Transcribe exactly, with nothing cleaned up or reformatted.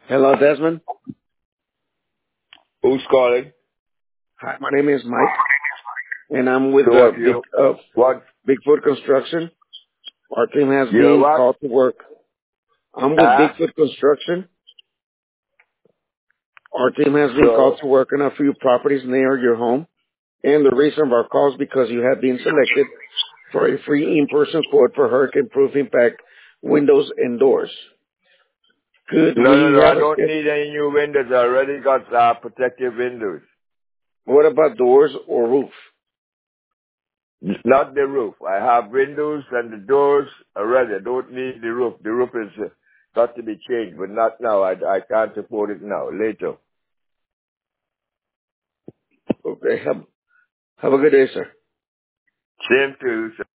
Hello, Desmond. Who's calling? Hi, my name is Mike, and I'm with So uh, what Big you, uh, what, Bigfoot Construction. Our team has you're been what? called to work. I'm with Huh? Bigfoot Construction. Our team has been So, called to work on a few properties near your home, and the reason of our call is because you have been selected for a free in-person quote for hurricane-proof impact windows and doors. Could no, no, we no, I have a don't skip? need any new windows. I already got uh, protective windows. What about doors or roof? Not the roof. I have windows and the doors already. I don't need the roof. The roof is uh, got to be changed, but not now. I, I can't afford it now. Later. Okay, have, have a good day, sir. Same to you, sir.